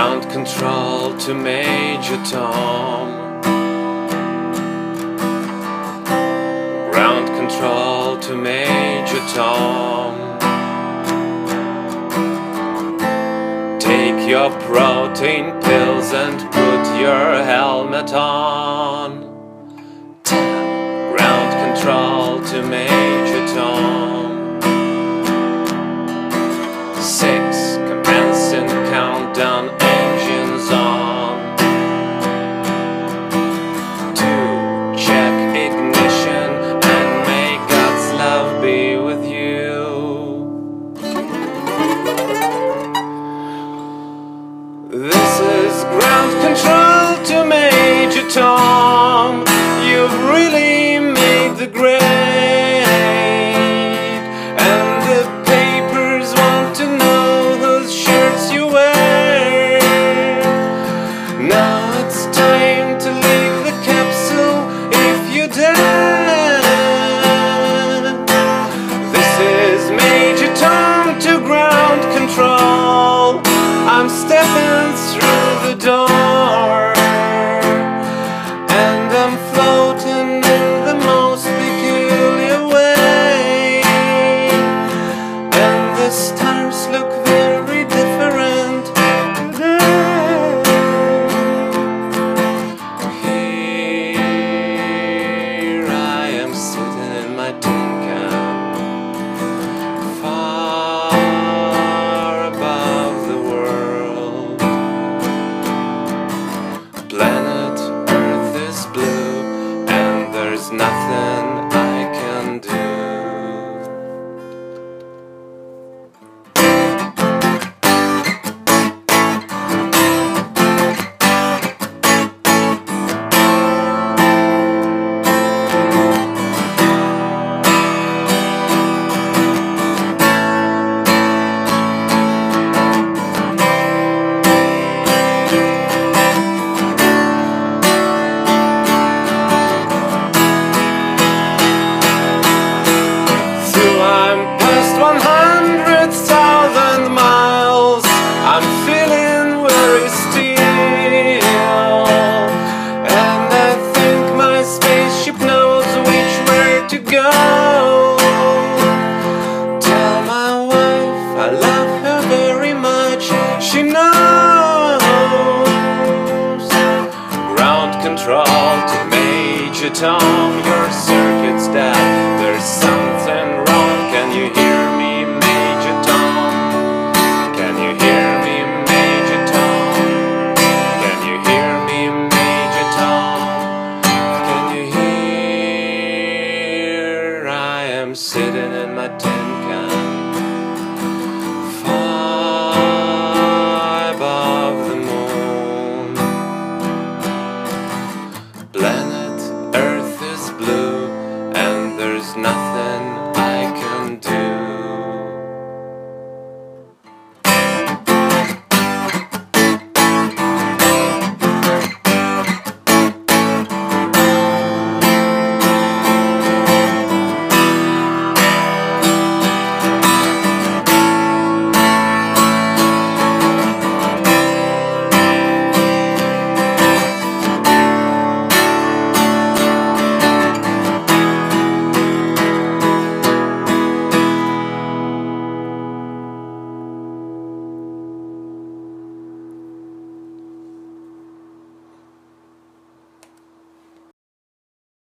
Ground control to Major Tom. Ground control to Major Tom. Take your protein pills and put your helmet on. 10. Ground control to Major Tom. 6. Commencing countdown, engines on. 2. Check ignition and may God's love be with you. This is ground control to Major Tom. You've really made the grade, and the papers want to know whose shirts you wear. Now it's time to leave the capsule if you dare. This is Major Tom to ground control. I'm stepping through the door, and I'm floating in the most peculiar way, and the stars look very different today. Here I am sitting in my tin can, far above the world. Planet Earth is blue, and there's nothing I can do. I'm past 100,000 miles. I'm feeling very still, and I think my spaceship knows which way to go. Tell my wife I love her very much. She knows. Ground control to Major Tom. Your circuit's dead.